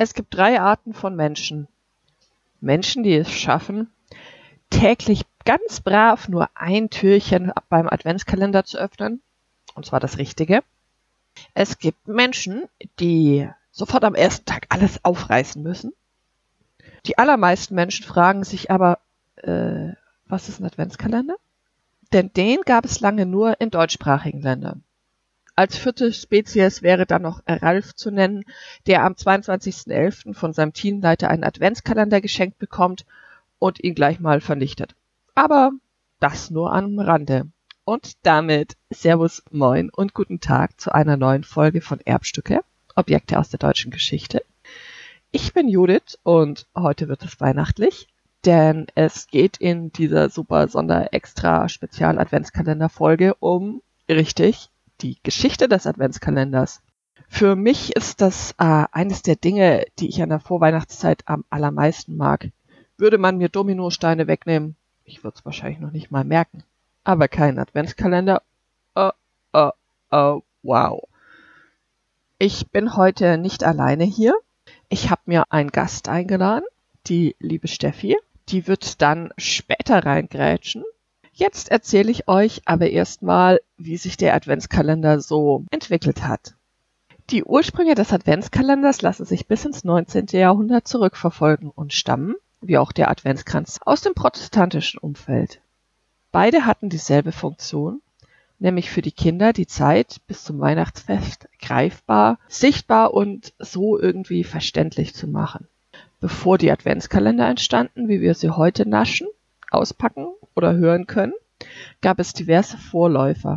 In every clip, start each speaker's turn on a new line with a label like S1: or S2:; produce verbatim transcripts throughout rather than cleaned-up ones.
S1: Es gibt drei Arten von Menschen. Menschen, die es schaffen, täglich ganz brav nur ein Türchen beim Adventskalender zu öffnen, und zwar das Richtige. Es gibt Menschen, die sofort am ersten Tag alles aufreißen müssen. Die allermeisten Menschen fragen sich aber, äh, was ist ein Adventskalender? Denn den gab es lange nur in deutschsprachigen Ländern. Als vierte Spezies wäre dann noch Ralf zu nennen, der am zweiundzwanzigsten elften von seinem Teamleiter einen Adventskalender geschenkt bekommt und ihn gleich mal vernichtet. Aber das nur am Rande. Und damit Servus, Moin und guten Tag zu einer neuen Folge von Erbstücke, Objekte aus der deutschen Geschichte. Ich bin Judith und heute wird es weihnachtlich, denn es geht in dieser super Sonder-Extra-Spezial-Adventskalender-Folge um, richtig, die Geschichte des Adventskalenders. Für mich ist das äh, eines der Dinge, die ich an der Vorweihnachtszeit am allermeisten mag. Würde man mir Dominosteine wegnehmen, ich würde es wahrscheinlich noch nicht mal merken. Aber kein Adventskalender. Oh, oh, oh, wow. Ich bin heute nicht alleine hier. Ich habe mir einen Gast eingeladen, die liebe Steffi. Die wird dann später reingrätschen. Jetzt erzähle ich euch aber erstmal, wie sich der Adventskalender so entwickelt hat. Die Ursprünge des Adventskalenders lassen sich bis ins neunzehnten Jahrhundert zurückverfolgen und stammen, wie auch der Adventskranz, aus dem protestantischen Umfeld. Beide hatten dieselbe Funktion, nämlich für die Kinder die Zeit bis zum Weihnachtsfest greifbar, sichtbar und so irgendwie verständlich zu machen. Bevor die Adventskalender entstanden, wie wir sie heute naschen, auspacken oder hören können, gab es diverse Vorläufer.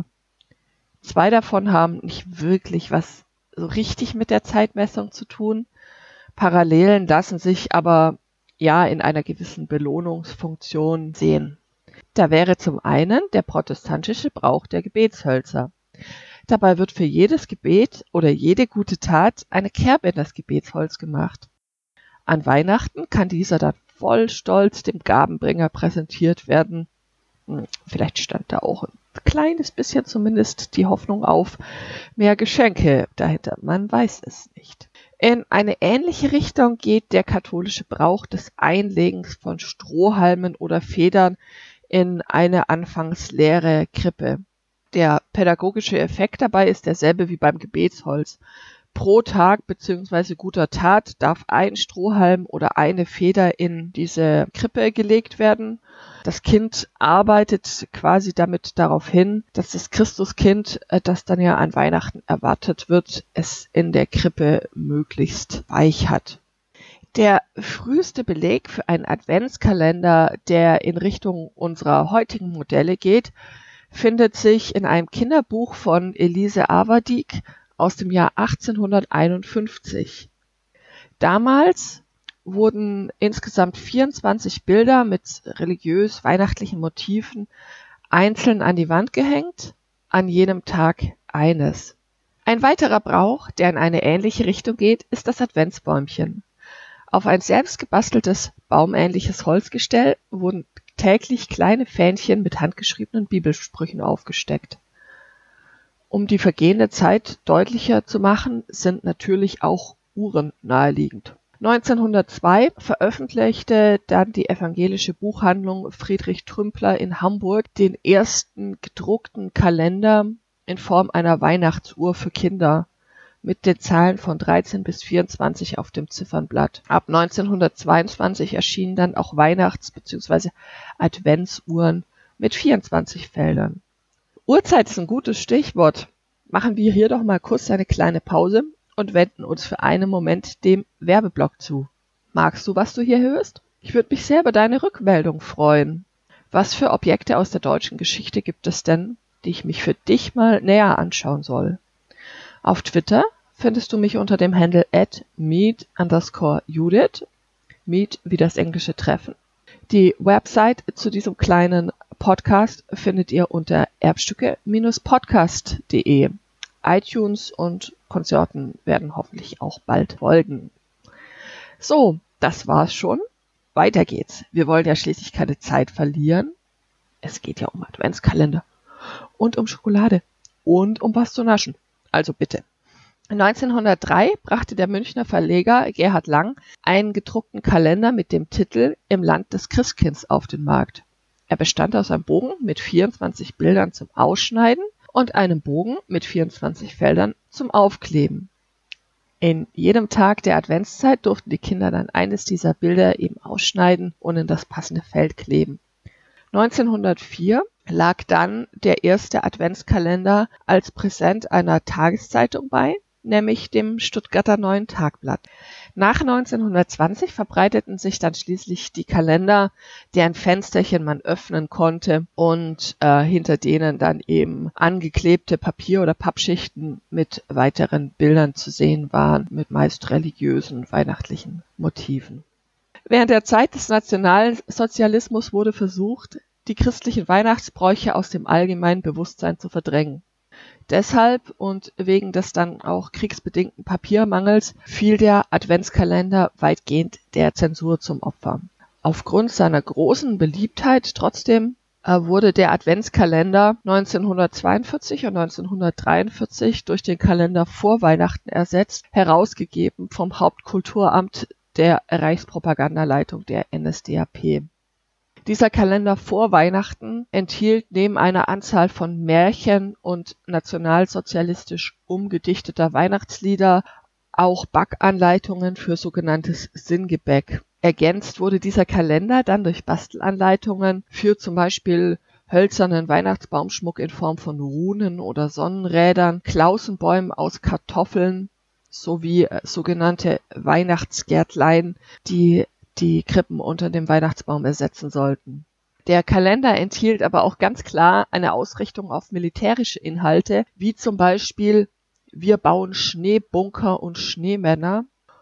S1: Zwei davon haben nicht wirklich was so richtig mit der Zeitmessung zu tun. Parallelen lassen sich aber ja in einer gewissen Belohnungsfunktion sehen. Da wäre zum einen der protestantische Brauch der Gebetshölzer. Dabei wird für jedes Gebet oder jede gute Tat eine Kerbe in das Gebetsholz gemacht. An Weihnachten kann dieser dann voll Stolz dem Gabenbringer präsentiert werden. Vielleicht stand da auch ein kleines bisschen zumindest die Hoffnung auf mehr Geschenke dahinter. Man weiß es nicht. In eine ähnliche Richtung geht der katholische Brauch des Einlegens von Strohhalmen oder Federn in eine anfangs leere Krippe. Der pädagogische Effekt dabei ist derselbe wie beim Gebetsholz. Pro Tag bzw. guter Tat darf ein Strohhalm oder eine Feder in diese Krippe gelegt werden. Das Kind arbeitet quasi damit darauf hin, dass das Christuskind, das dann ja an Weihnachten erwartet wird, es in der Krippe möglichst weich hat. Der früheste Beleg für einen Adventskalender, der in Richtung unserer heutigen Modelle geht, findet sich in einem Kinderbuch von Elise Averdyk aus dem Jahr achtzehnhunderteinundfünfzig. Damals wurden insgesamt vierundzwanzig Bilder mit religiös-weihnachtlichen Motiven einzeln an die Wand gehängt, an jenem Tag eines. Ein weiterer Brauch, der in eine ähnliche Richtung geht, ist das Adventsbäumchen. Auf ein selbst gebasteltes, baumähnliches Holzgestell wurden täglich kleine Fähnchen mit handgeschriebenen Bibelsprüchen aufgesteckt. Um die vergehende Zeit deutlicher zu machen, sind natürlich auch Uhren naheliegend. neunzehnhundertzwei veröffentlichte dann die evangelische Buchhandlung Friedrich Trümpler in Hamburg den ersten gedruckten Kalender in Form einer Weihnachtsuhr für Kinder mit den Zahlen von dreizehn bis vierundzwanzig auf dem Ziffernblatt. Ab neunzehnhundertzweiundzwanzig erschienen dann auch Weihnachts- bzw. Adventsuhren mit vierundzwanzig Feldern. Uhrzeit ist ein gutes Stichwort. Machen wir hier doch mal kurz eine kleine Pause und wenden uns für einen Moment dem Werbeblock zu. Magst du, was du hier hörst? Ich würde mich sehr über deine Rückmeldung freuen. Was für Objekte aus der deutschen Geschichte gibt es denn, die ich mich für dich mal näher anschauen soll? Auf Twitter findest du mich unter dem Handle at meet underscore Judith, meet wie das englische Treffen. Die Website zu diesem kleinen Podcast findet ihr unter erbstücke Bindestrich podcast Punkt de. iTunes und Konsorten werden hoffentlich auch bald folgen. So, das war's schon. Weiter geht's. Wir wollen ja schließlich keine Zeit verlieren. Es geht ja um Adventskalender und um Schokolade und um was zu naschen. Also bitte. neunzehnhundertdrei brachte der Münchner Verleger Gerhard Lang einen gedruckten Kalender mit dem Titel Im Land des Christkinds auf den Markt. Er bestand aus einem Bogen mit vierundzwanzig Bildern zum Ausschneiden und einem Bogen mit vierundzwanzig Feldern zum Aufkleben. In jedem Tag der Adventszeit durften die Kinder dann eines dieser Bilder eben ausschneiden und in das passende Feld kleben. neunzehnhundertvier lag dann der erste Adventskalender als Präsent einer Tageszeitung bei, nämlich dem Stuttgarter Neuen Tagblatt. Nach neunzehnhundertzwanzig verbreiteten sich dann schließlich die Kalender, deren Fensterchen man öffnen konnte und äh, hinter denen dann eben angeklebte Papier- oder Pappschichten mit weiteren Bildern zu sehen waren, mit meist religiösen, weihnachtlichen Motiven. Während der Zeit des Nationalsozialismus wurde versucht, die christlichen Weihnachtsbräuche aus dem allgemeinen Bewusstsein zu verdrängen. Deshalb und wegen des dann auch kriegsbedingten Papiermangels fiel der Adventskalender weitgehend der Zensur zum Opfer. Aufgrund seiner großen Beliebtheit trotzdem äh, wurde der Adventskalender neunzehnhundertzweiundvierzig und neunzehnhundertdreiundvierzig durch den Kalender vor Weihnachten ersetzt, herausgegeben vom Hauptkulturamt der Reichspropagandaleitung der N S D A P. Dieser Kalender vor Weihnachten enthielt neben einer Anzahl von Märchen und nationalsozialistisch umgedichteter Weihnachtslieder auch Backanleitungen für sogenanntes Sinngebäck. Ergänzt wurde dieser Kalender dann durch Bastelanleitungen für zum Beispiel hölzernen Weihnachtsbaumschmuck in Form von Runen oder Sonnenrädern, Klausenbäumen aus Kartoffeln sowie äh, sogenannte Weihnachtsgärtlein, die die Krippen unter dem Weihnachtsbaum ersetzen sollten. Der Kalender enthielt aber auch ganz klar eine Ausrichtung auf militärische Inhalte, wie zum Beispiel Wir bauen Schneebunker und Schneemänner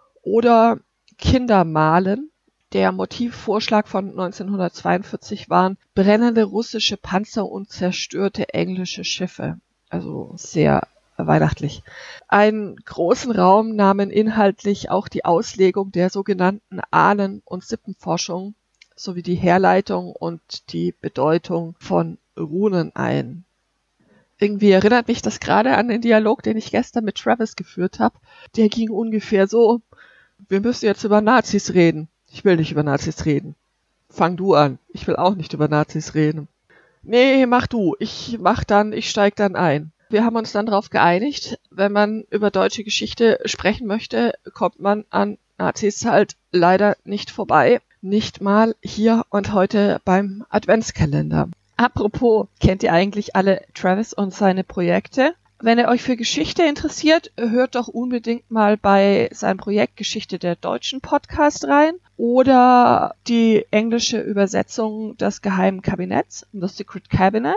S1: oder Kinder malen. Der Motivvorschlag von neunzehnhundertzweiundvierzig waren brennende russische Panzer und zerstörte englische Schiffe. Also sehr weihnachtlich. Einen großen Raum nahmen inhaltlich auch die Auslegung der sogenannten Ahnen- und Sippenforschung sowie die Herleitung und die Bedeutung von Runen ein. Irgendwie erinnert mich das gerade an den Dialog, den ich gestern mit Travis geführt habe. Der ging ungefähr so: Wir müssen jetzt über Nazis reden. Ich will nicht über Nazis reden. Fang du an. Ich will auch nicht über Nazis reden. Nee, mach du. Ich mach dann, ich steig dann ein. Wir haben uns dann darauf geeinigt, wenn man über deutsche Geschichte sprechen möchte, kommt man an Nazis halt leider nicht vorbei. Nicht mal hier und heute beim Adventskalender. Apropos, kennt ihr eigentlich alle Travis und seine Projekte? Wenn ihr euch für Geschichte interessiert, hört doch unbedingt mal bei seinem Projekt Geschichte der Deutschen Podcast rein oder die englische Übersetzung des Geheimen Kabinetts, The Secret Cabinet,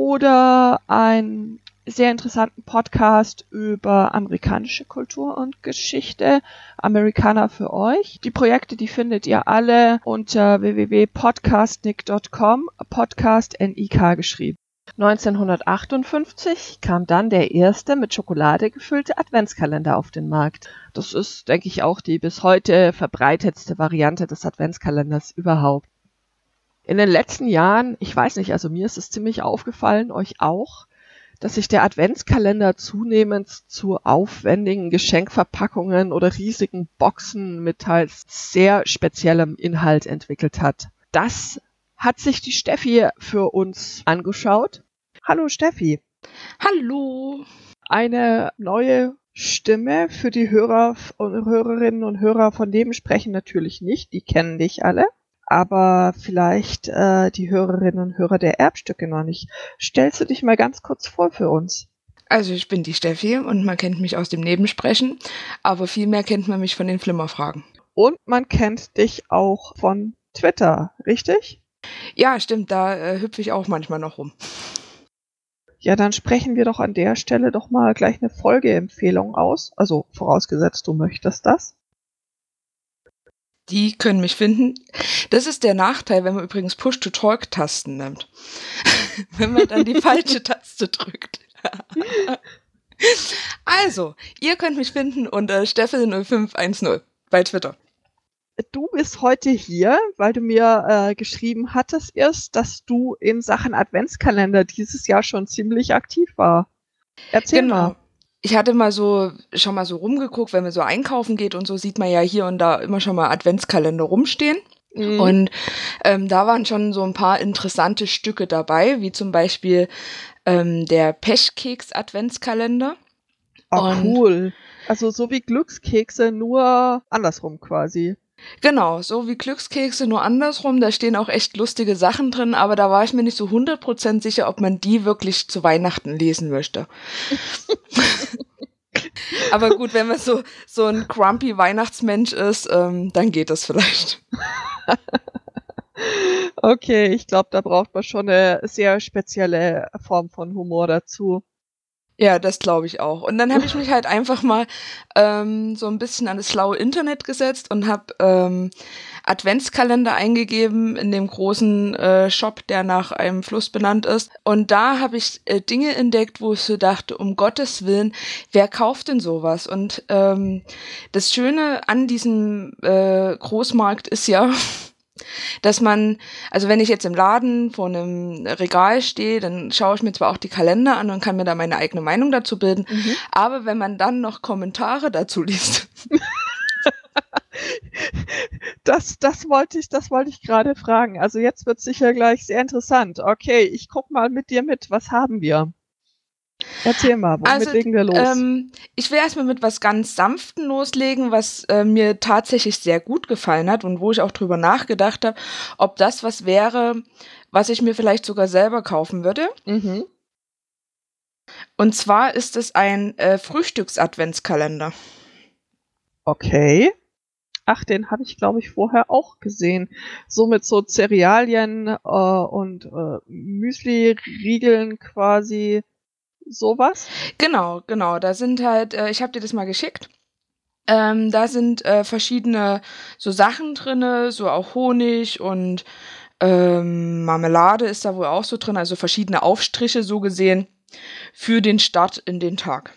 S1: oder ein sehr interessanten Podcast über amerikanische Kultur und Geschichte, Amerikaner für euch. Die Projekte, die findet ihr alle unter w w w punkt podcastnik punkt com, Podcast N I K geschrieben. neunzehnhundertachtundfünfzig kam dann der erste mit Schokolade gefüllte Adventskalender auf den Markt. Das ist, denke ich, auch die bis heute verbreitetste Variante des Adventskalenders überhaupt. In den letzten Jahren, ich weiß nicht, also mir ist es ziemlich aufgefallen, euch auch, dass sich der Adventskalender zunehmend zu aufwendigen Geschenkverpackungen oder riesigen Boxen mit teils sehr speziellem Inhalt entwickelt hat. Das hat sich die Steffi für uns angeschaut. Hallo Steffi.
S2: Hallo.
S1: Eine neue Stimme für die Hörer und Hörerinnen und Hörer von Nebensprechen natürlich nicht, die kennen dich alle. Aber vielleicht äh, die Hörerinnen und Hörer der Erbstücke noch nicht. Stellst du dich mal ganz kurz vor für uns?
S2: Also ich bin die Steffi und man kennt mich aus dem Nebensprechen, aber viel mehr kennt man mich von den Flimmerfragen.
S1: Und man kennt dich auch von Twitter, richtig?
S2: Ja, stimmt, da äh, hüpfe ich auch manchmal noch rum.
S1: Ja, dann sprechen wir doch an der Stelle doch mal gleich eine Folgeempfehlung aus. Also vorausgesetzt, du möchtest das.
S2: Die können mich finden. Das ist der Nachteil, wenn man übrigens Push-to-Talk-Tasten nimmt. Wenn man dann die falsche Taste drückt. Also, ihr könnt mich finden unter Steffel null fünf eins null bei Twitter.
S1: Du bist heute hier, weil du mir äh, geschrieben hattest erst, dass du in Sachen Adventskalender dieses Jahr schon ziemlich aktiv war. Erzähl
S2: genau.
S1: mal.
S2: ich hatte mal so, schon mal so rumgeguckt, wenn man so einkaufen geht und so, sieht man ja hier und da immer schon mal Adventskalender rumstehen.
S1: Mhm.
S2: Und ähm, da waren schon so ein paar interessante Stücke dabei, wie zum Beispiel ähm, der Pechkeks-Adventskalender.
S1: Oh,
S2: Und
S1: cool. Also so wie Glückskekse, nur andersrum quasi.
S2: genau, so wie Glückskekse, nur andersrum. Da stehen auch echt lustige Sachen drin, aber da war ich mir nicht so hundert Prozent sicher, ob man die wirklich zu Weihnachten lesen möchte. Aber gut, wenn man so, so ein grumpy Weihnachtsmensch ist, ähm, dann geht das vielleicht.
S1: Okay, ich glaube, da braucht man schon eine sehr spezielle Form von Humor dazu.
S2: Ja, das glaube ich auch. Und dann habe ich mich halt einfach mal ähm, so ein bisschen an das schlaue Internet gesetzt und habe ähm, Adventskalender eingegeben in dem großen äh, Shop, der nach einem Fluss benannt ist. Und da habe ich äh, Dinge entdeckt, wo ich so dachte, um Gottes Willen, wer kauft denn sowas? Und ähm, das Schöne an diesem äh, Großmarkt ist ja, dass man, also wenn ich jetzt im Laden vor einem Regal stehe, dann schaue ich mir zwar auch die Kalender an und kann mir da meine eigene Meinung dazu bilden,
S1: Mhm.
S2: aber wenn man dann noch Kommentare dazu liest.
S1: Das, das wollte ich, das wollte ich gerade fragen. Also jetzt wird sicher gleich sehr interessant. Okay, ich guck mal mit dir mit. Was haben wir? Erzähl mal, womit
S2: Also,
S1: legen wir los?
S2: ähm, ich will erstmal mit was ganz Sanften loslegen, was äh, mir tatsächlich sehr gut gefallen hat und wo ich auch drüber nachgedacht habe, ob das was wäre, was ich mir vielleicht sogar selber kaufen würde.
S1: Mhm.
S2: Und zwar ist es ein äh, Frühstücks-Adventskalender.
S1: Okay. Ach, den habe ich, glaube ich, vorher auch gesehen. So mit so Cerealien äh, und äh, Müsli-Riegeln quasi. Sowas?
S2: Genau, genau. Da sind halt, äh, ich habe dir das mal geschickt. Ähm, da sind äh, verschiedene so Sachen drinne, so auch Honig und ähm, Marmelade ist da wohl auch so drin, also verschiedene Aufstriche so gesehen für den Start in den Tag.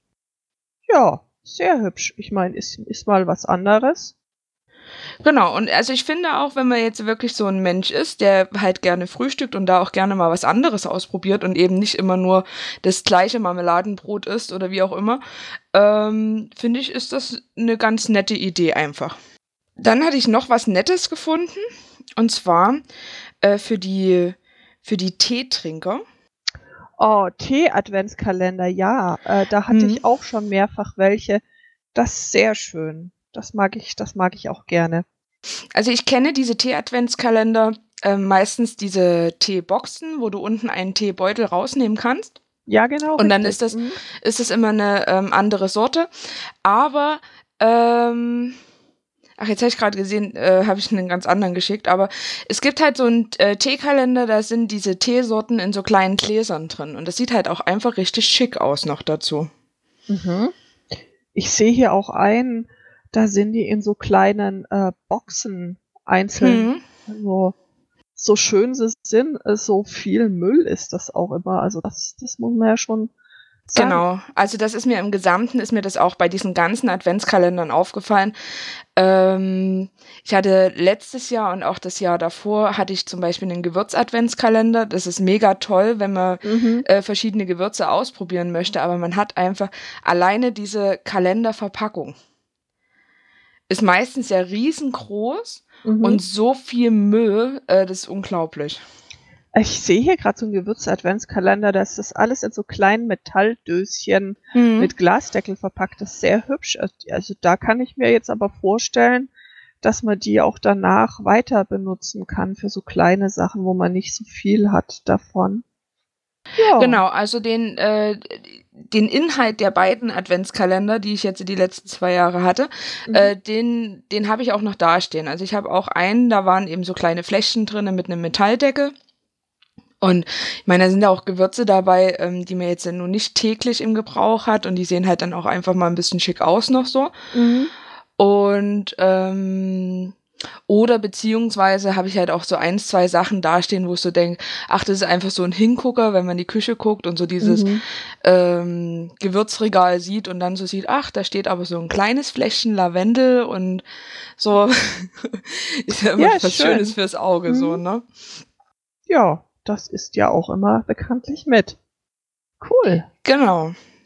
S1: Ja, sehr hübsch. Ich meine, ist, ist mal was anderes.
S2: Genau, und also ich finde auch, wenn man jetzt wirklich so ein Mensch ist, der halt gerne frühstückt und da auch gerne mal was anderes ausprobiert und eben nicht immer nur das gleiche Marmeladenbrot isst oder wie auch immer, ähm, finde ich, ist das eine ganz nette Idee einfach. Dann hatte ich noch was Nettes gefunden, und zwar äh, für die, für die Teetrinker.
S1: Oh, Tee-Adventskalender, ja. Äh, da hatte
S2: Mhm.
S1: ich auch schon mehrfach welche. Das ist sehr schön. Das mag ich, das mag ich auch gerne.
S2: Also ich kenne diese Tee-Adventskalender, äh, meistens diese Teeboxen, wo du unten einen Teebeutel rausnehmen kannst.
S1: Ja, genau.
S2: Und dann
S1: richtig.
S2: ist das,
S1: Mhm.
S2: ist das immer eine ähm, andere Sorte. Aber, ähm, ach, jetzt habe ich gerade gesehen, äh, habe ich einen ganz anderen geschickt. Aber es gibt halt so einen äh, Teekalender, da sind diese Teesorten in so kleinen Gläsern drin. Und das sieht halt auch einfach richtig schick aus noch dazu.
S1: Mhm. Ich sehe hier auch einen, da sind die in so kleinen äh, Boxen einzeln.
S2: Hm.
S1: Also, so schön sie sind, äh, so viel Müll ist das auch immer. Also das, das muss man ja schon sagen.
S2: Genau, also das ist mir im Gesamten, ist mir das auch bei diesen ganzen Adventskalendern aufgefallen. Ähm, ich hatte letztes Jahr und auch das Jahr davor hatte ich zum Beispiel einen Gewürz-Adventskalender. Das ist mega toll, wenn man
S1: Mhm.
S2: äh, verschiedene Gewürze ausprobieren möchte, aber man hat einfach alleine diese Kalenderverpackung. Ist meistens ja riesengroß
S1: Mhm.
S2: und so viel Müll, äh, das ist unglaublich.
S1: Ich sehe hier gerade so einen Gewürze-Adventskalender, da ist das alles in so kleinen Metalldöschen
S2: Hm.
S1: mit Glasdeckel verpackt. Das ist sehr hübsch. Also da kann ich mir jetzt aber vorstellen, dass man die auch danach weiter benutzen kann für so kleine Sachen, wo man nicht so viel hat davon. Ja.
S2: Genau, also den, äh, den Inhalt der beiden Adventskalender, die ich jetzt die letzten zwei Jahre hatte,
S1: Mhm.
S2: äh, den, den habe ich auch noch dastehen. Also ich habe auch einen, da waren eben so kleine Fläschchen drin mit einem Metalldeckel. Und ich meine, da sind ja auch Gewürze dabei, ähm, die man jetzt ja nur nicht täglich im Gebrauch hat und die sehen halt dann auch einfach mal ein bisschen schick aus noch so.
S1: Mhm.
S2: Und ähm, oder beziehungsweise habe ich halt auch so eins, zwei Sachen dastehen, wo ich so denke, ach, das ist einfach so ein Hingucker, wenn man in die Küche guckt und so dieses
S1: Mhm.
S2: ähm, Gewürzregal sieht und dann so sieht, ach, da steht aber so ein kleines Fläschchen Lavendel und so. Ist ja immer
S1: Ja,
S2: was
S1: schön.
S2: Schönes fürs Auge, so,
S1: Mhm.
S2: ne?
S1: Ja, das ist ja auch immer bekanntlich mit. Cool.
S2: Genau.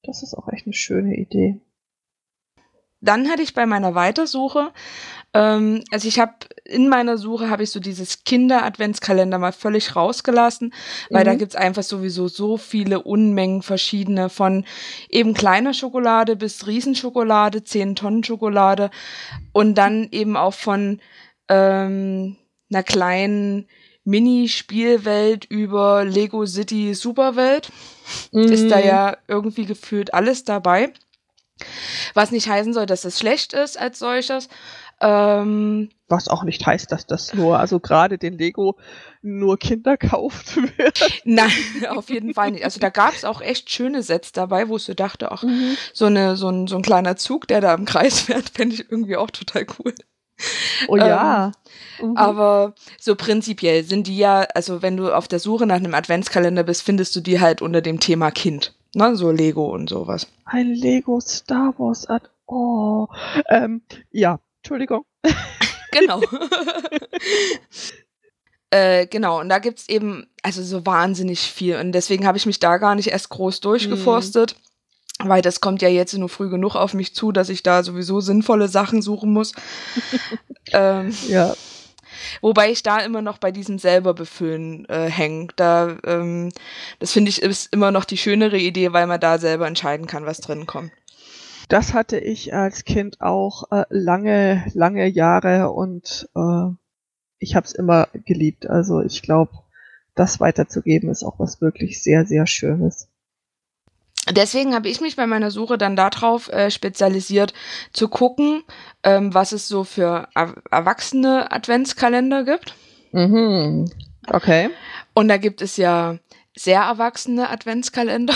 S1: Das ist auch echt eine schöne Idee.
S2: Dann hatte ich bei meiner Weitersuche, ähm, also ich habe in meiner Suche habe ich so dieses Kinder-Adventskalender mal völlig rausgelassen, weil
S1: Mhm.
S2: da gibt's einfach sowieso so viele Unmengen verschiedene, von eben kleiner Schokolade bis Riesenschokolade, zehn Tonnen Schokolade und dann eben auch von ähm, einer kleinen Mini-Spielwelt über Lego City Superwelt.
S1: Mhm.
S2: Ist da ja irgendwie gefühlt alles dabei. Was nicht heißen soll, dass es schlecht ist als solches. Ähm,
S1: Was auch nicht heißt, dass das nur, also gerade den Lego nur Kinder kauft wird.
S2: nein, auf jeden Fall nicht. Also da gab es auch echt schöne Sets dabei, wo ich so dachte, ach,
S1: Mhm.
S2: so, eine, so, ein, so ein kleiner Zug, der da im Kreis fährt, fände ich irgendwie auch total cool.
S1: Oh ja.
S2: Ähm,
S1: Mhm.
S2: Aber so prinzipiell sind die ja, also wenn du auf der Suche nach einem Adventskalender bist, findest du die halt unter dem Thema Kind. Ne? So Lego und sowas.
S1: Ein Lego Star Wars Ad. Oh. Ähm, ja, Entschuldigung.
S2: Genau. äh, genau, und da gibt's eben also so wahnsinnig viel. Und deswegen habe ich mich da gar nicht erst groß durchgeforstet, hm. weil das kommt ja jetzt nur früh genug auf mich zu, dass ich da sowieso sinnvolle Sachen suchen muss. ähm,
S1: Ja.
S2: Wobei ich da immer noch bei diesem selber befüllen äh, hänge. Da, ähm, das finde ich ist immer noch die schönere Idee, weil man da selber entscheiden kann, was drin kommt.
S1: Das hatte ich als Kind auch äh, lange, lange Jahre und äh, ich habe es immer geliebt. Also ich glaube, das weiterzugeben ist auch was wirklich sehr, sehr Schönes.
S2: Deswegen habe ich mich bei meiner Suche dann darauf äh, spezialisiert, zu gucken, ähm, was es so für er- erwachsene Adventskalender gibt.
S1: Mhm. Okay.
S2: Und da gibt es ja sehr erwachsene Adventskalender.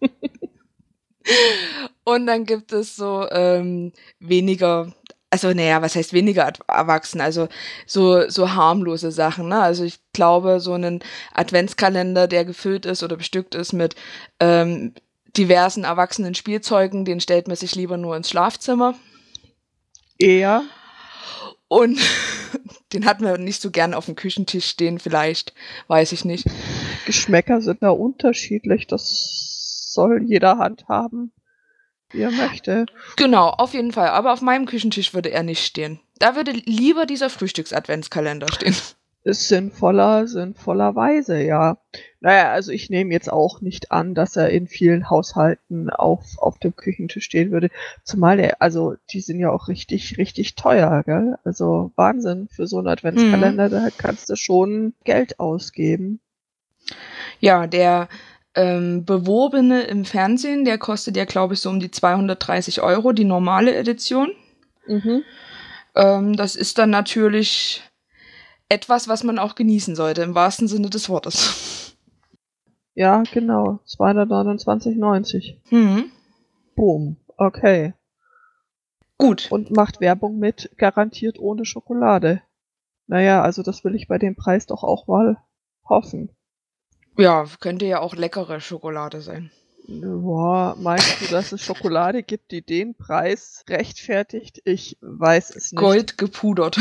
S2: Und dann gibt es so ähm, weniger, also naja, was heißt weniger ad- erwachsen, also so, so harmlose Sachen, ne? Also ich glaube, so einen Adventskalender, der gefüllt ist oder bestückt ist mit ähm, diversen erwachsenen Spielzeugen, den stellt man sich lieber nur ins Schlafzimmer.
S1: Eher.
S2: Und den hat man nicht so gern auf dem Küchentisch stehen, vielleicht, weiß ich nicht.
S1: Geschmäcker sind da unterschiedlich, das soll jeder handhaben, wie er möchte.
S2: Genau, auf jeden Fall. Aber auf meinem Küchentisch würde er nicht stehen. Da würde lieber dieser Frühstücks-Adventskalender stehen.
S1: Ist sinnvoller, sinnvollerweise, ja. Naja, also ich nehme jetzt auch nicht an, dass er in vielen Haushalten auf, auf dem Küchentisch stehen würde. Zumal der, also die sind ja auch richtig, richtig teuer, gell? Also Wahnsinn, für so einen Adventskalender, mhm. Da kannst du schon Geld ausgeben.
S2: Ja, der ähm, Beworbene im Fernsehen, der kostet ja, glaube ich, so um die zweihundertdreißig Euro, die normale Edition.
S1: Mhm.
S2: Ähm, das ist dann natürlich etwas, was man auch genießen sollte, im wahrsten Sinne des Wortes.
S1: Ja, genau. zweihundertneunundzwanzig neunzig.
S2: Mhm.
S1: Boom. Okay.
S2: Gut.
S1: Und macht Werbung mit, garantiert ohne Schokolade. Naja, also das will ich bei dem Preis doch auch mal hoffen.
S2: Ja, könnte ja auch leckere Schokolade sein.
S1: Boah, meinst du, dass es Schokolade gibt, die den Preis rechtfertigt? Ich weiß es nicht.
S2: Gold gepudert.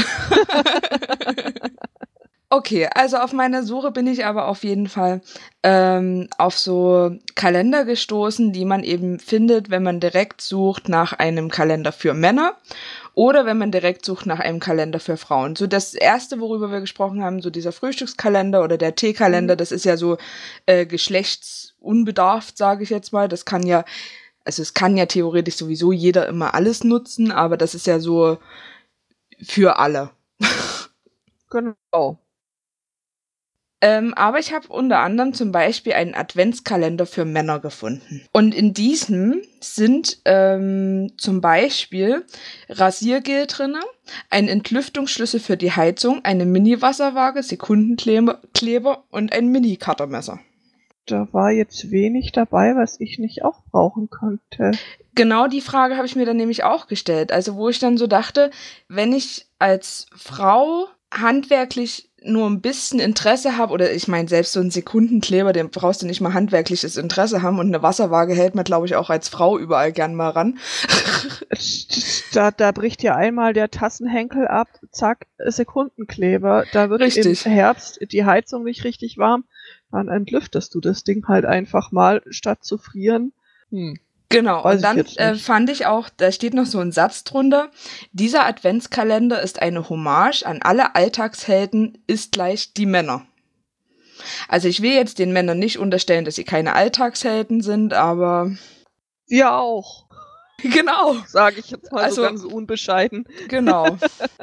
S2: Okay, also auf meiner Suche bin ich aber auf jeden Fall ähm, auf so Kalender gestoßen, die man eben findet, wenn man direkt sucht nach einem Kalender für Männer oder wenn man direkt sucht nach einem Kalender für Frauen. So das erste, worüber wir gesprochen haben, so dieser Frühstückskalender oder der Teekalender, mhm. das ist ja so äh, geschlechtsunbedarft, sage ich jetzt mal. Das kann ja, also es kann ja theoretisch sowieso jeder immer alles nutzen, aber das ist ja so für alle.
S1: Genau.
S2: Ähm, aber ich habe unter anderem zum Beispiel einen Adventskalender für Männer gefunden. Und in diesem sind ähm, zum Beispiel Rasiergel drin, ein Entlüftungsschlüssel für die Heizung, eine Mini-Wasserwaage, Sekundenkleber Kleber und ein Mini-Cuttermesser.
S1: Da war jetzt wenig dabei, was ich nicht auch brauchen könnte.
S2: Genau die Frage habe ich mir dann nämlich auch gestellt. Also wo ich dann so dachte, wenn ich als Frau handwerklich nur ein bisschen Interesse habe, oder ich meine, selbst so einen Sekundenkleber, den brauchst du nicht mal handwerkliches Interesse haben, und eine Wasserwaage hält man, glaube ich, auch als Frau überall gern mal ran.
S1: Da, da bricht ja einmal der Tassenhenkel ab, zack, Sekundenkleber. Da wird
S2: richtig.
S1: Im Herbst die Heizung nicht richtig warm, dann entlüftest du das Ding halt einfach mal, statt zu frieren. Hm.
S2: Genau,
S1: Weiß
S2: und
S1: ich
S2: dann
S1: jetzt
S2: äh,
S1: nicht.
S2: fand ich auch, da steht noch so ein Satz drunter, dieser Adventskalender ist eine Hommage an alle Alltagshelden, ist gleich die Männer. Also ich will jetzt den Männern nicht unterstellen, dass sie keine Alltagshelden sind, aber
S1: Wir auch,
S2: genau,
S1: sage ich jetzt mal so
S2: also
S1: ganz unbescheiden.
S2: genau.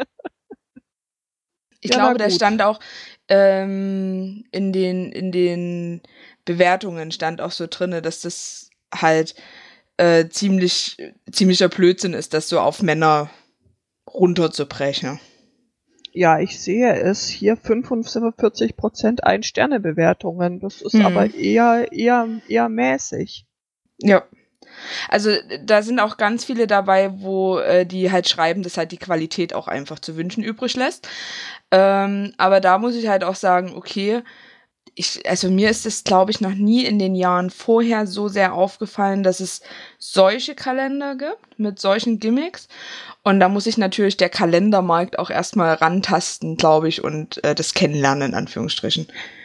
S2: Ich
S1: Ja, na
S2: glaube, da
S1: gut.
S2: stand auch ähm, in den in den Bewertungen stand auch so drinne, dass das halt äh, ziemlich ziemlicher Blödsinn ist, das so auf Männer runterzubrechen.
S1: Ja, ich sehe es hier fünfundvierzig Prozent Ein-Sterne-Bewertungen. Das ist
S2: Hm.
S1: aber eher, eher, eher mäßig.
S2: Ja. Also da sind auch ganz viele dabei, wo äh, die halt schreiben, dass halt die Qualität auch einfach zu wünschen übrig lässt. Ähm, aber da muss ich halt auch sagen, okay, ich, also mir ist es, glaube ich, noch nie in den Jahren vorher so sehr aufgefallen, dass es solche Kalender gibt mit solchen Gimmicks. Und da muss sich natürlich der Kalendermarkt auch erstmal rantasten, glaube ich, und äh, das kennenlernen, in Anführungsstrichen.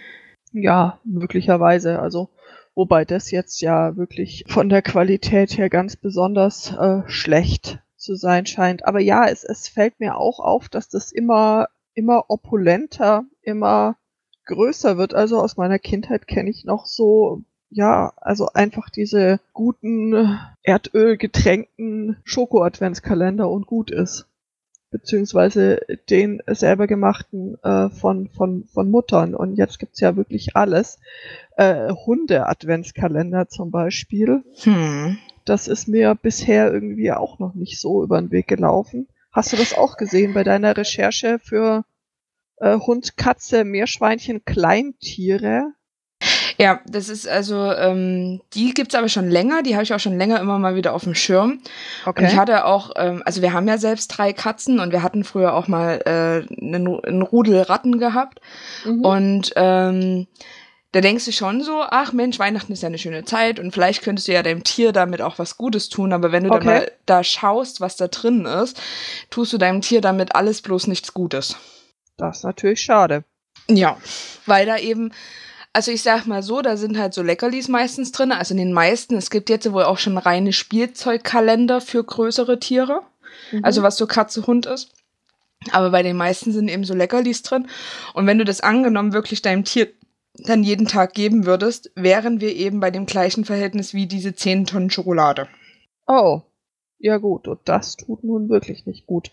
S1: Ja, möglicherweise. Also, wobei das jetzt ja wirklich von der Qualität her ganz besonders äh, schlecht zu sein scheint. Aber ja, es, es fällt mir auch auf, dass das immer, immer opulenter, immer größer wird. Also aus meiner Kindheit kenne ich noch so, ja, also einfach diese guten erdölgetränkten Schoko-Adventskalender und gut ist. Beziehungsweise den selber gemachten äh, von, von, von Muttern. Und jetzt gibt's ja wirklich alles. Äh, Hunde-Adventskalender zum Beispiel.
S2: Hm.
S1: Das ist mir bisher irgendwie auch noch nicht so über den Weg gelaufen. Hast du das auch gesehen bei deiner Recherche für äh, Hund, Katze, Meerschweinchen, Kleintiere?
S2: Ja, das ist also, ähm, die gibt's aber schon länger, die habe ich auch schon länger immer mal wieder auf dem Schirm.
S1: Okay.
S2: Und ich hatte auch, ähm, also wir haben ja selbst drei Katzen und wir hatten früher auch mal äh, einen, einen Rudel Ratten gehabt.
S1: Mhm.
S2: Und ähm, da denkst du schon so, ach Mensch, Weihnachten ist ja eine schöne Zeit und vielleicht könntest du ja deinem Tier damit auch was Gutes tun, aber wenn du
S1: Okay.
S2: dann mal da schaust, was da drin ist, tust du deinem Tier damit alles bloß nichts Gutes.
S1: Das ist natürlich schade.
S2: Ja, weil da eben, also ich sag mal so, da sind halt so Leckerlis meistens drin, also in den meisten. Es gibt jetzt wohl auch schon reine Spielzeugkalender für größere Tiere,
S1: Mhm.
S2: also was so Katze, Hund ist. Aber bei den meisten sind eben so Leckerlis drin. Und wenn du das angenommen wirklich deinem Tier dann jeden Tag geben würdest, wären wir eben bei dem gleichen Verhältnis wie diese zehn Tonnen Schokolade.
S1: Oh, ja gut. Und das tut nun wirklich nicht gut.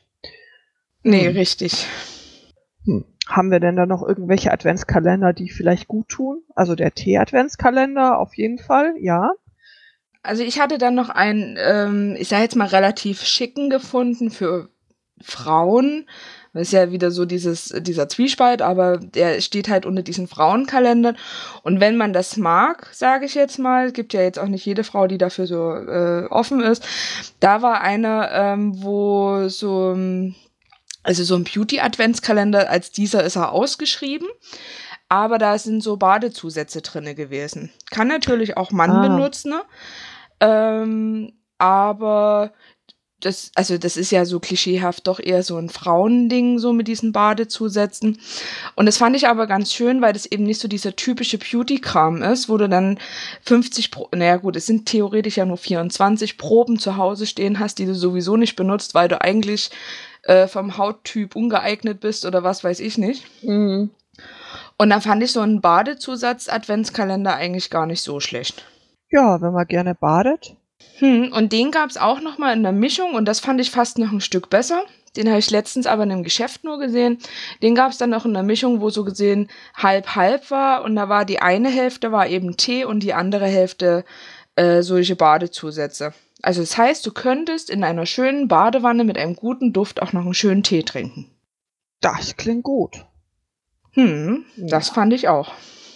S2: Nee,
S1: Hm.
S2: richtig.
S1: Hm. Haben wir denn da noch irgendwelche Adventskalender, die vielleicht gut tun? Also der Tee-Adventskalender auf jeden Fall, ja.
S2: Also ich hatte dann noch einen, ähm, ich sag jetzt mal relativ schicken gefunden für Frauen. Das ist ja wieder so dieses, dieser Zwiespalt, aber der steht halt unter diesen Frauenkalendern. Und wenn man das mag, sage ich jetzt mal, es gibt ja jetzt auch nicht jede Frau, die dafür so äh, offen ist. Da war einer, ähm, wo so, also so ein Beauty-Adventskalender, als dieser ist er ausgeschrieben. Aber da sind so Badezusätze drinne gewesen. Kann natürlich auch Mann
S1: Ah.
S2: benutzen, ne? Ähm, aber das, also das ist ja so klischeehaft doch eher so ein Frauending, so mit diesen Badezusätzen. Und das fand ich aber ganz schön, weil das eben nicht so dieser typische Beauty-Kram ist, wo du dann fünfzig, Pro- naja gut, es sind theoretisch ja nur vierundzwanzig Proben zu Hause stehen hast, die du sowieso nicht benutzt, weil du eigentlich äh, vom Hauttyp ungeeignet bist oder was weiß ich nicht.
S1: Mhm.
S2: Und dann fand ich so einen Badezusatz-Adventskalender eigentlich gar nicht so schlecht.
S1: Ja, wenn man gerne badet.
S2: Hm, und den gab's auch noch mal in der Mischung und das fand ich fast noch ein Stück besser. Den habe ich letztens aber in einem Geschäft nur gesehen. Den gab's dann noch in der Mischung, wo so gesehen halb-halb war und da war die eine Hälfte war eben Tee und die andere Hälfte äh, solche Badezusätze. Also das heißt, du könntest in einer schönen Badewanne mit einem guten Duft auch noch einen schönen Tee trinken.
S1: Das klingt gut.
S2: Hm, das
S1: Ja.
S2: fand ich auch.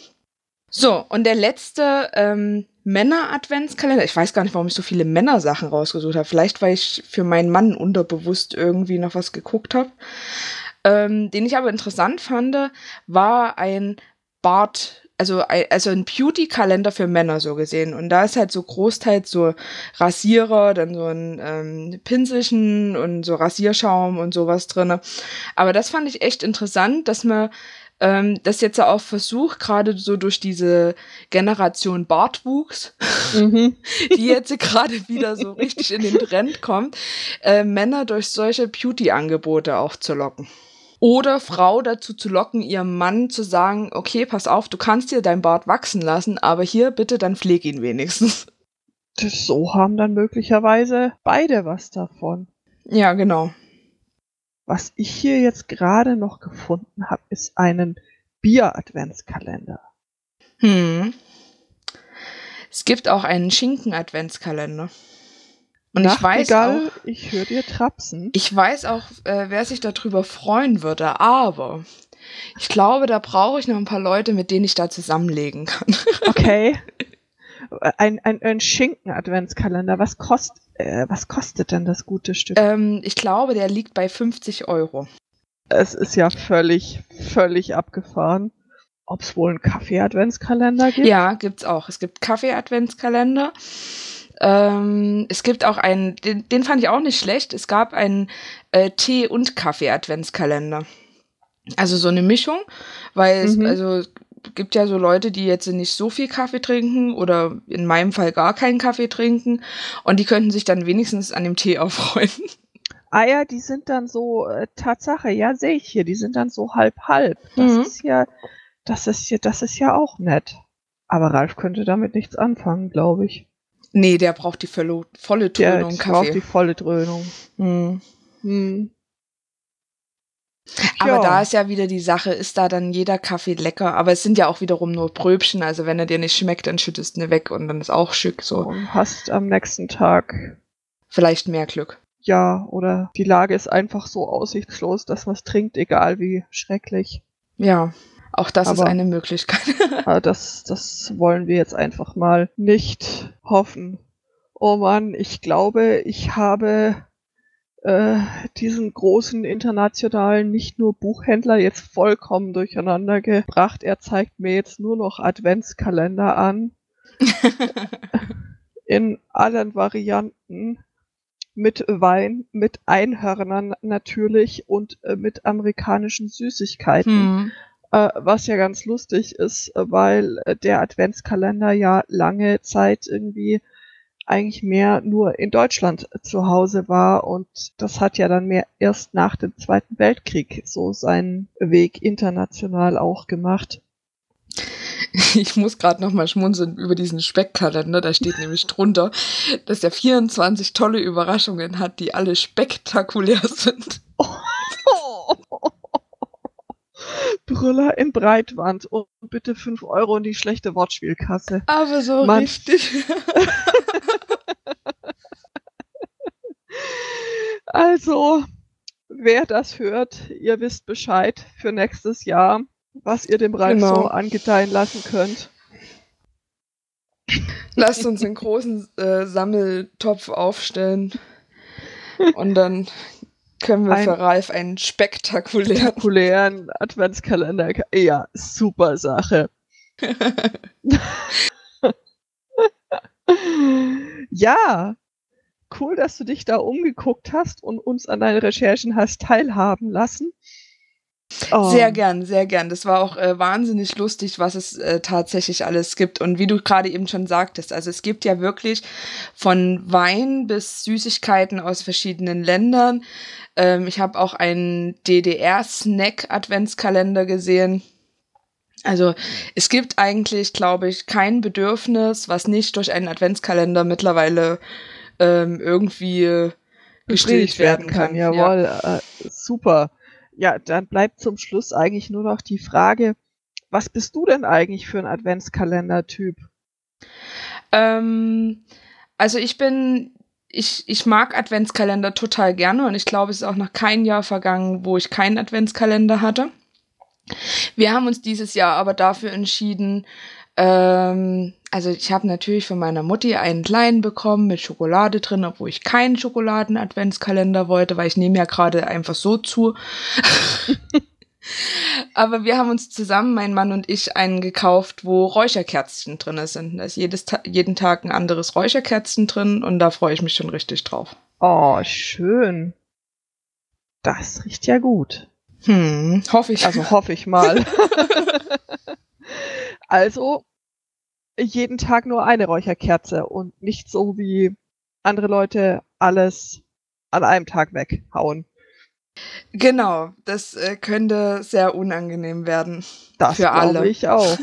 S2: So, und der letzte ähm, Männer-Adventskalender. Ich weiß gar nicht, warum ich so viele Männersachen rausgesucht habe. Vielleicht, weil ich für meinen Mann unterbewusst irgendwie noch was geguckt habe. Ähm, den ich aber interessant fand, war ein Bart, also, ein- also ein Beauty-Kalender für Männer so gesehen. Und da ist halt so großteils so Rasierer, dann so ein ähm, Pinselchen und so Rasierschaum und sowas drinne. Aber das fand ich echt interessant, dass man Ähm, das ist jetzt auch Versuch, gerade so durch diese Generation Bartwuchs,
S1: Mhm.
S2: die jetzt gerade wieder so richtig in den Trend kommt, äh, Männer durch solche Beauty-Angebote auch zu locken. Oder Frau dazu zu locken, ihrem Mann zu sagen, okay, pass auf, du kannst dir dein Bart wachsen lassen, aber hier bitte, dann pfleg ihn wenigstens.
S1: Das, so haben dann möglicherweise beide was davon.
S2: Ja, genau.
S1: Was ich hier jetzt gerade noch gefunden habe, ist einen Bier-Adventskalender.
S2: Hm. Es gibt auch einen Schinken-Adventskalender. Und ich weiß
S1: Nachtigall,
S2: auch,
S1: ich höre dir trapsen.
S2: ich weiß auch, äh, wer sich darüber freuen würde, aber ich glaube, da brauche ich noch ein paar Leute, mit denen ich da zusammenlegen kann.
S1: Okay. Ein, ein, ein Schinken-Adventskalender. Was, kost, äh, was kostet denn das gute Stück?
S2: ähm, ich glaube, der liegt bei fünfzig Euro.
S1: Es ist ja völlig, völlig abgefahren. Ob es wohl einen Kaffee-Adventskalender gibt?
S2: Ja, gibt's auch. Es gibt Kaffee-Adventskalender. Ähm, es gibt auch einen, den, den fand ich auch nicht schlecht. Es gab einen äh, Tee- und Kaffee-Adventskalender. Also so eine Mischung, weil es,
S1: Mhm.
S2: also gibt ja so Leute, die jetzt nicht so viel Kaffee trinken oder in meinem Fall gar keinen Kaffee trinken und die könnten sich dann wenigstens an dem Tee erfreuen.
S1: Ah ja, die sind dann so, äh, Tatsache, ja, sehe ich hier, die sind dann so halb-halb. Das
S2: Mhm.
S1: ist ja, das ist ja, das ist ja auch nett. Aber Ralf könnte damit nichts anfangen, glaube ich.
S2: Nee, der braucht die volle, volle
S1: Der
S2: Dröhnung
S1: braucht
S2: Kaffee.
S1: die volle Dröhnung.
S2: Mhm.
S1: Hm.
S2: Aber
S1: Ja.
S2: da ist ja wieder die Sache, ist da dann jeder Kaffee lecker? Aber es sind ja auch wiederum nur Pröbchen, also wenn er dir nicht schmeckt, dann schüttest du ihn weg und dann ist auch schick so.
S1: Und hast am nächsten Tag,
S2: Vielleicht mehr Glück.
S1: ja, oder die Lage ist einfach so aussichtslos, dass man es trinkt, egal wie schrecklich.
S2: Ja, auch das ist
S1: Aber-
S2: eine Möglichkeit.
S1: Aber das, das wollen wir jetzt einfach mal nicht hoffen. Oh Mann, ich glaube, ich habe äh, diesen großen internationalen, nicht nur Buchhändler, jetzt vollkommen durcheinander gebracht. Er zeigt mir jetzt nur noch Adventskalender an. In allen Varianten. Mit Wein, mit Einhörnern natürlich und äh, mit amerikanischen Süßigkeiten.
S2: Hm.
S1: Äh, was ja ganz lustig ist, äh, weil äh, der Adventskalender ja lange Zeit irgendwie eigentlich mehr nur in Deutschland äh, zu Hause war und das hat ja dann mehr erst nach dem Zweiten Weltkrieg so seinen Weg international auch gemacht.
S2: Ich muss gerade noch mal schmunzeln über diesen Speckkalender. Da steht nämlich drunter, dass er vierundzwanzig tolle Überraschungen hat, die alle spektakulär sind.
S1: Brüller in Breitwand und bitte fünf Euro in die schlechte Wortspielkasse.
S2: Aber so
S1: Mann.
S2: richtig.
S1: Also, wer das hört, ihr wisst Bescheid für nächstes Jahr, was ihr dem Ralf
S2: Genau.
S1: so angedeihen lassen könnt.
S2: Lasst uns einen großen äh, Sammeltopf aufstellen und dann können wir
S1: Ein-
S2: für Ralf einen spektakulären.
S1: Spektakulären Adventskalender. Ja, super Sache. Ja, cool, dass du dich da umgeguckt hast und uns an deinen Recherchen hast teilhaben lassen. Oh,
S2: Sehr gern, sehr gern. Das war auch äh, wahnsinnig lustig, was es äh, tatsächlich alles gibt. Und wie du gerade eben schon sagtest, also es gibt ja wirklich von Wein bis Süßigkeiten aus verschiedenen Ländern. Ähm, ich habe auch einen D D R-Snack-Adventskalender gesehen. Also es gibt eigentlich, glaube ich, kein Bedürfnis, was nicht durch einen Adventskalender mittlerweile ähm, irgendwie gestillt werden kann. Ja.
S1: Jawohl, äh, super. Ja, dann bleibt zum Schluss eigentlich nur noch die Frage, was bist du denn eigentlich für ein Adventskalender-Typ?
S2: Ähm, also ich bin, ich, ich mag Adventskalender total gerne und ich glaube, es ist auch noch kein Jahr vergangen, wo ich keinen Adventskalender hatte. Wir haben uns dieses Jahr aber dafür entschieden, ähm, also ich habe natürlich von meiner Mutti einen kleinen bekommen mit Schokolade drin, obwohl ich keinen Schokoladen-Adventskalender wollte, weil ich nehme ja gerade einfach so zu. Aber wir haben uns zusammen, mein Mann und ich, einen gekauft, wo Räucherkerzchen drin sind. Da ist jedes Ta- jeden Tag ein anderes Räucherkerzchen drin und da freue ich mich schon richtig drauf.
S1: Oh, schön. Das riecht ja gut.
S2: Hm, hoffe ich.
S1: Also hoffe ich mal. Also jeden Tag nur eine Räucherkerze und nicht so wie andere Leute alles an einem Tag weghauen.
S2: Genau, das äh, könnte sehr unangenehm werden.
S1: Das
S2: für alle.
S1: glaube ich auch.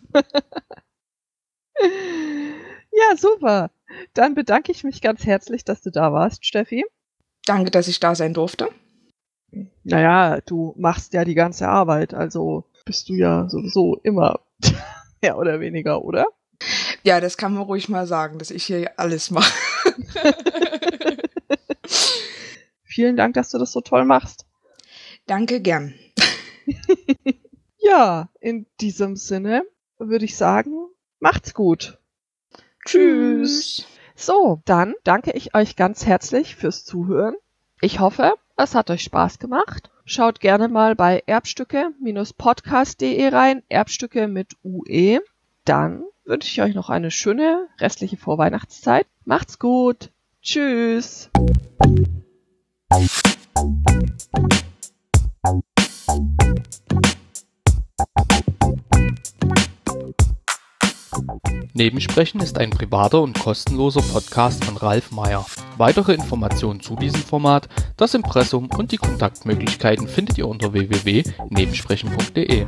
S1: Ja, super. Dann bedanke ich mich ganz herzlich, dass du da warst, Steffi.
S2: Danke, dass ich da sein durfte.
S1: Naja, du machst ja die ganze Arbeit, also bist du ja sowieso immer mehr oder weniger, oder?
S2: Ja, das kann man ruhig mal sagen, dass ich hier alles mache.
S1: Vielen Dank, dass du das so toll machst.
S2: Danke, gern.
S1: Ja, in diesem Sinne würde ich sagen, macht's gut. Tschüss. So, dann danke ich euch ganz herzlich fürs Zuhören. Ich hoffe, es hat euch Spaß gemacht. Schaut gerne mal bei erbstücke Podcast punkt de rein, Erbstücke mit U E. Dann wünsche ich euch noch eine schöne restliche Vorweihnachtszeit. Macht's gut. Tschüss.
S3: Nebensprechen ist ein privater und kostenloser Podcast von Ralf Meyer. Weitere Informationen zu diesem Format, das Impressum und die Kontaktmöglichkeiten findet ihr unter w w w punkt nebensprechen punkt de.